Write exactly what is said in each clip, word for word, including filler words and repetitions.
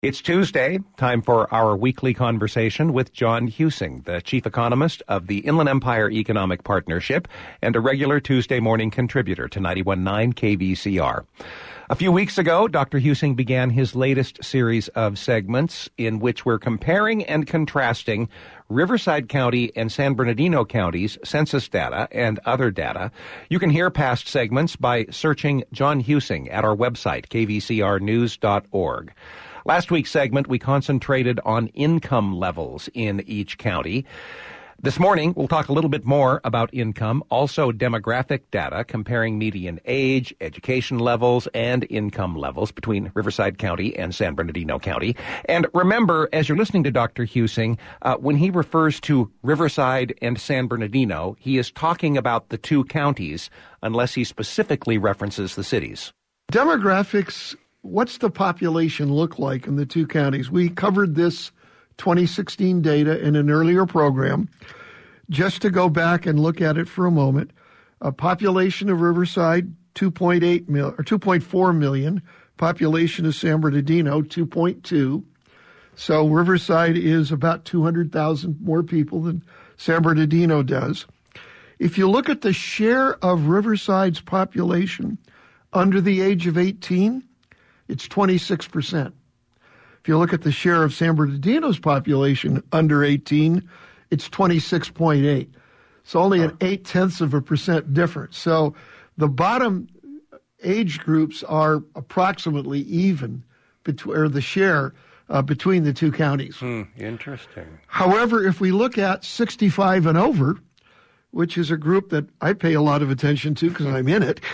It's Tuesday, time for our weekly conversation with John Huesing, the chief economist of the Inland Empire Economic Partnership and a regular Tuesday morning contributor to ninety-one point nine K V C R. A few weeks ago, Doctor Huesing began his latest series of segments in which we're comparing and contrasting Riverside County and San Bernardino counties' census data and other data. You can hear past segments by searching John Huesing at our website, k v c r news dot org. Last week's segment, we concentrated on income levels in each county. This morning, we'll talk a little bit more about income, also demographic data comparing median age, education levels, and income levels between Riverside County and San Bernardino County. And remember, as you're listening to Doctor Huesing, uh, when he refers to Riverside and San Bernardino, he is talking about the two counties, unless he specifically references the cities. Demographics, what's the population look like in the two counties? We covered this twenty sixteen data in an earlier program. Just to go back and look at it for a moment, a population of Riverside, two point eight mil, or two point four million. Population of San Bernardino, two point two. So Riverside is about two hundred thousand more people than San Bernardino does. If you look at the share of Riverside's population under the age of eighteen, it's twenty-six percent. If you look at the share of San Bernardino's population under eighteen, it's twenty-six point eight. It's only an eight-tenths of a percent difference. So the bottom age groups are approximately even, between, or the share uh, between the two counties. Hmm, interesting. However, if we look at sixty-five and over, which is a group that I pay a lot of attention to because I'm in it,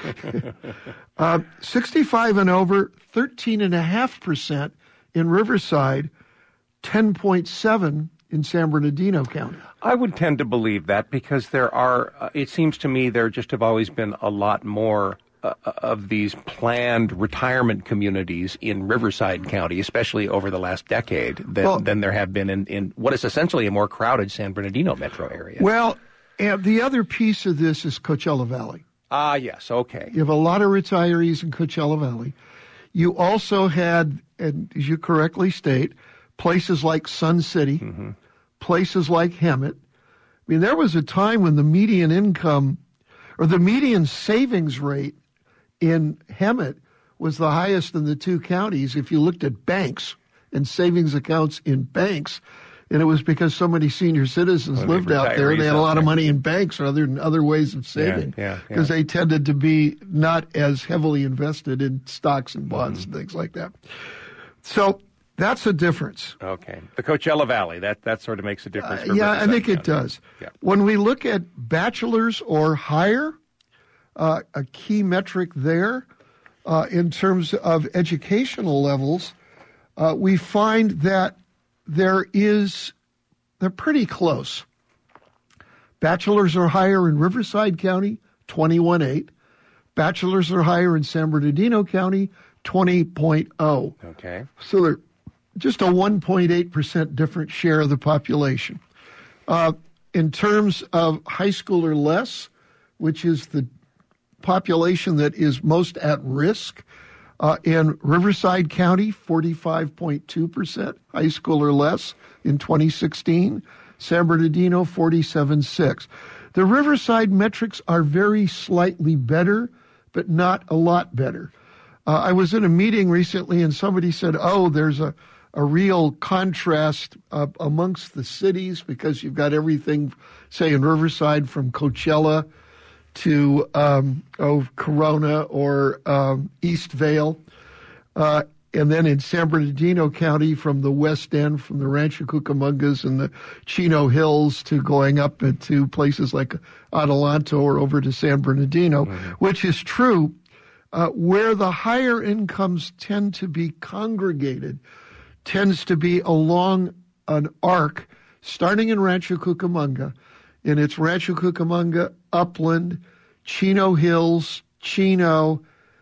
uh, sixty-five and over, thirteen point five percent in Riverside, ten point seven in San Bernardino County. I would tend to believe that because there are, uh, it seems to me there just have always been a lot more uh, of these planned retirement communities in Riverside County, especially over the last decade, than, well, than there have been in, in what is essentially a more crowded San Bernardino metro area. Well, and the other piece of this is Coachella Valley. Ah, yes, okay. You have a lot of retirees in Coachella Valley. You also had, and as you correctly state, places like Sun City, mm-hmm. places like Hemet. I mean, there was a time when the median income or the median savings rate in Hemet was the highest in the two counties if you looked at banks and savings accounts in banks. And it was because so many senior citizens well, lived out there. They had a lot of money in banks or other other ways of saving because yeah, yeah, yeah. they tended to be not as heavily invested in stocks and bonds mm-hmm. and things like that. So that's a difference. Okay. The Coachella Valley, that, that sort of makes a difference. For uh, yeah, Riverside I think County. It does. Yeah. When we look at bachelor's or higher, uh, a key metric there uh, in terms of educational levels, uh, we find that there is, they're pretty close. Bachelor's or higher in Riverside County, twenty-one point eight. Bachelor's or higher in San Bernardino County, twenty point oh. Okay. So they're just a one point eight percent different share of the population. Uh, in terms of high school or less, which is the population that is most at risk, Uh, in Riverside County, forty-five point two percent, high school or less in twenty sixteen. San Bernardino, forty-seven point six. The Riverside metrics are very slightly better, but not a lot better. Uh, I was in a meeting recently and somebody said, oh, there's a, a real contrast uh, amongst the cities because you've got everything, say, in Riverside from Coachella to um, oh, Corona or um, East Vale, uh, and then in San Bernardino County from the West End, from the Rancho Cucamongas and the Chino Hills to going up into places like Adelanto or over to San Bernardino, mm-hmm. which is true, uh, where the higher incomes tend to be congregated, tends to be along an arc starting in Rancho Cucamonga, and it's Rancho Cucamonga, Upland, Chino Hills, Chino,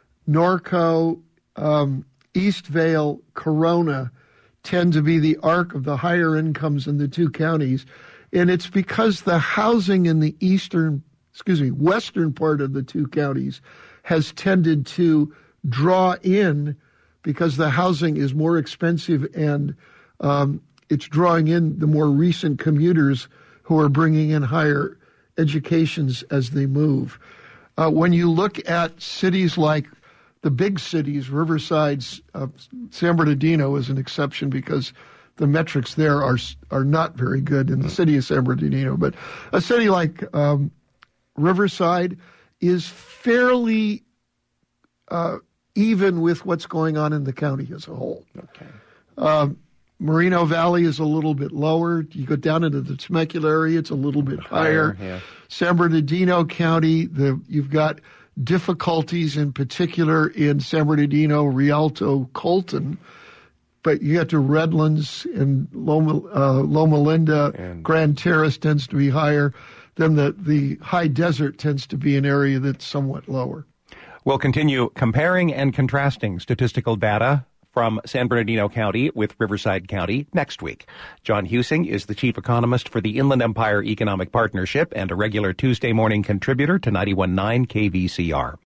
Norco, um, East Vale, Corona tend to be the arc of the higher incomes in the two counties. And it's because the housing in the eastern, excuse me, western part of the two counties has tended to draw in because the housing is more expensive and um, it's drawing in the more recent commuters who are bringing in higher educations as they move. Uh, when you look at cities like the big cities, Riverside, uh, San Bernardino is an exception because the metrics there are are not very good in the city of San Bernardino. But a city like um, Riverside is fairly uh, even with what's going on in the county as a whole. Okay. Um, Moreno Valley is a little bit lower. You go down into the Temecula area, it's a little bit higher. higher yeah. San Bernardino County, the you've got difficulties in particular in San Bernardino, Rialto, Colton, but you get to Redlands and Loma, uh, Loma Linda, and Grand Terrace tends to be higher. Then the, the high desert tends to be an area that's somewhat lower. We'll continue comparing and contrasting statistical data from San Bernardino County with Riverside County next week. John Huesing is the chief economist for the Inland Empire Economic Partnership and a regular Tuesday morning contributor to ninety-one point nine K V C R.